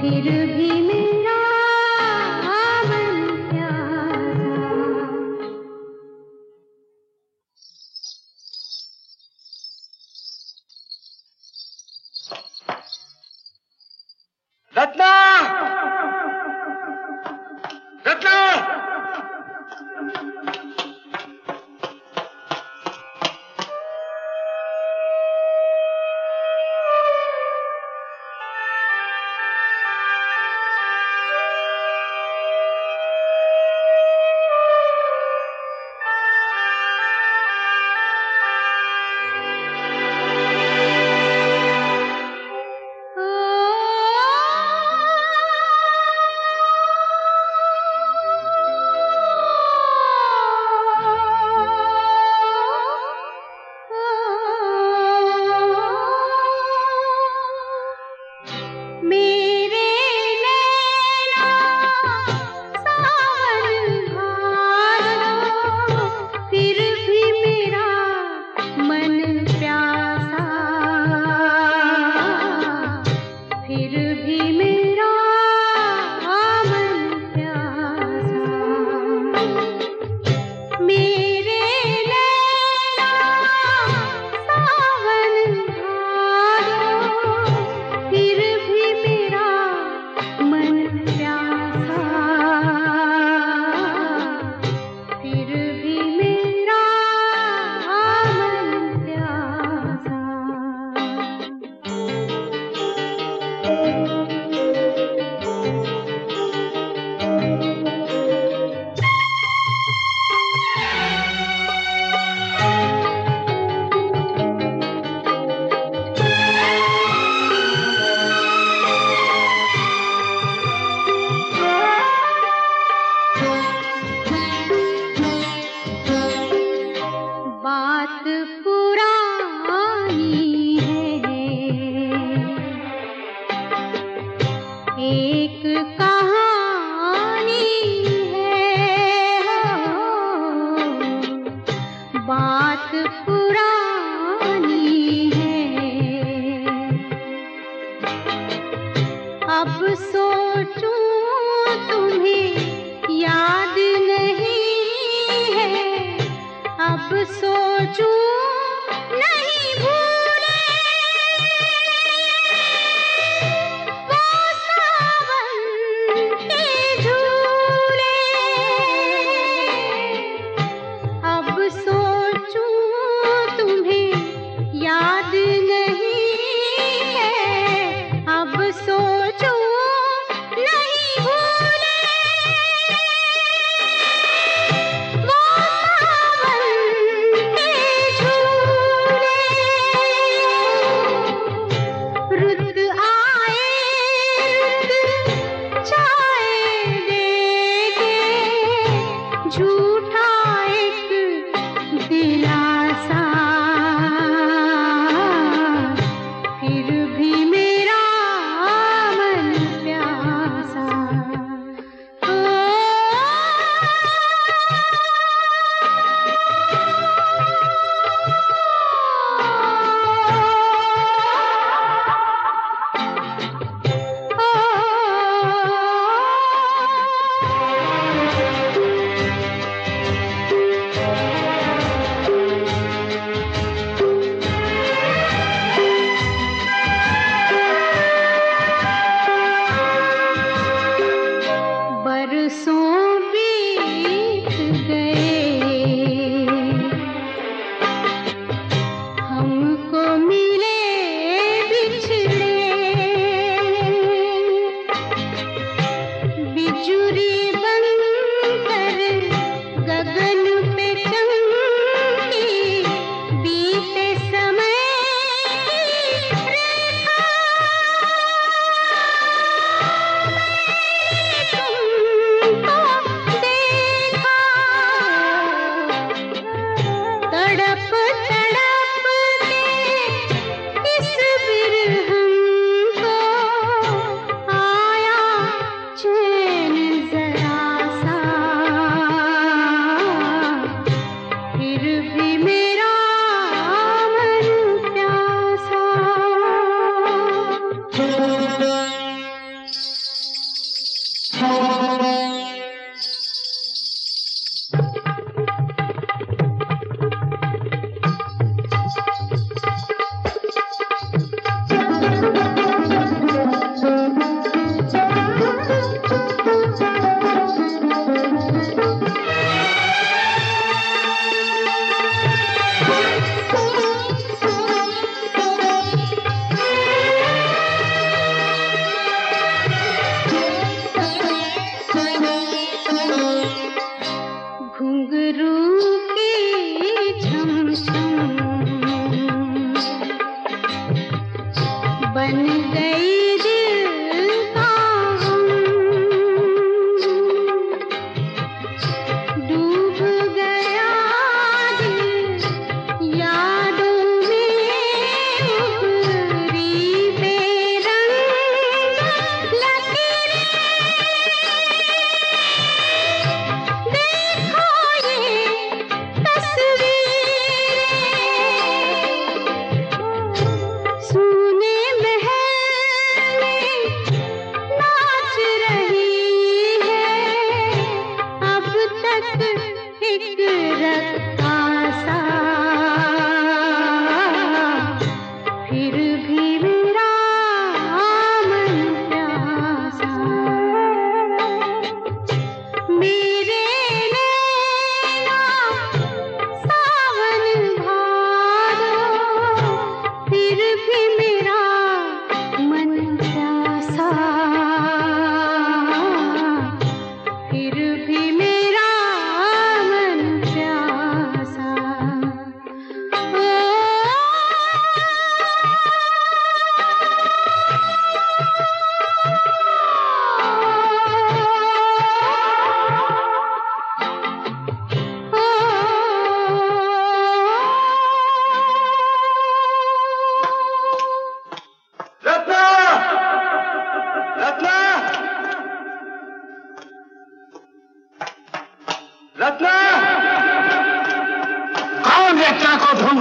फिर भी मेरा मन प्यासा। रत्ना, रत्ना,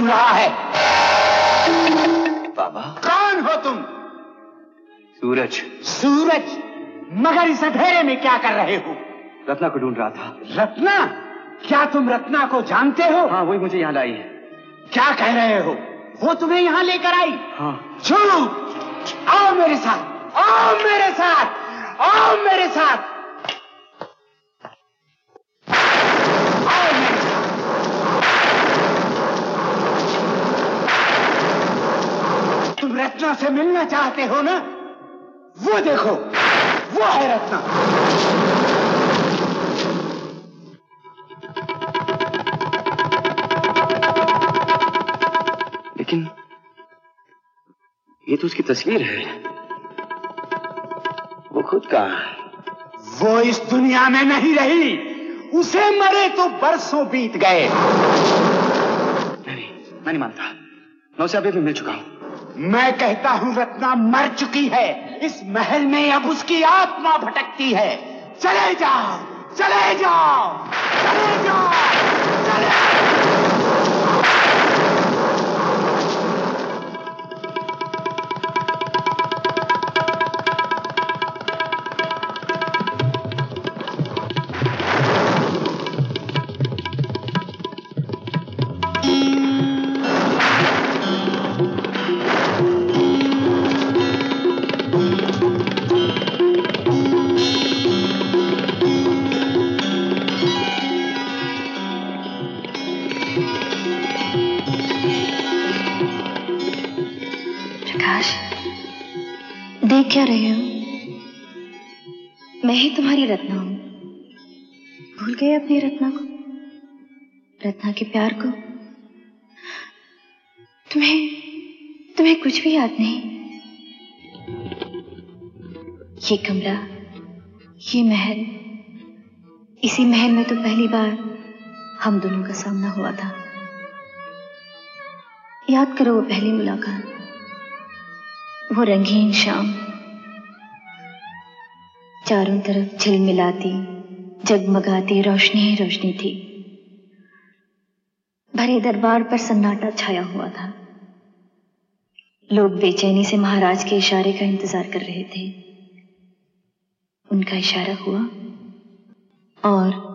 ढूंढ रहा है। बाबा, कौन हो तुम? सूरज। सूरज? मगर इस अंधेरे में क्या कर रहे हो? रत्ना को ढूंढ रहा था। रत्ना? क्या तुम रत्ना को जानते हो? हाँ, वही मुझे यहाँ लाई है। क्या कह रहे हो? वो तुम्हें यहाँ लेकर आई? हाँ। झूठ! आओ मेरे साथ, आओ मेरे साथ, आओ मेरे साथ, आओ मेरे साथ। तुम रत्ना से मिलना चाहते हो ना? वो देखो, वो है रत्ना। लेकिन ये तो उसकी तस्वीर है। वो खुद का। वो इस दुनिया में नहीं रही। उसे मरे तो बरसों बीत गए। नहीं, मैं नहीं मानता। मैं उसे अभी भी मिल चुका हूं। मैं कहता हूं रत्ना मर चुकी है। इस महल में अब उसकी आत्मा भटकती है। चले जाओ, चले जाओ, चले जाओ, चले जाओ। देख क्या रहे हो? मैं ही तुम्हारी रत्ना हूं। भूल गए अपनी रत्ना को, रत्ना के प्यार को? तुम्हें कुछ भी याद नहीं? ये कमरा, ये महल, इसी महल में तो पहली बार हम दोनों का सामना हुआ था। याद करो वो पहली मुलाकात, वो रंगीन शाम, चारों तरफ झिलमिलाती जगमगाती रोशनी ही रोशनी थी। भरे दरबार पर सन्नाटा छाया हुआ था। लोग बेचैनी से महाराज के इशारे का इंतजार कर रहे थे। उनका इशारा हुआ और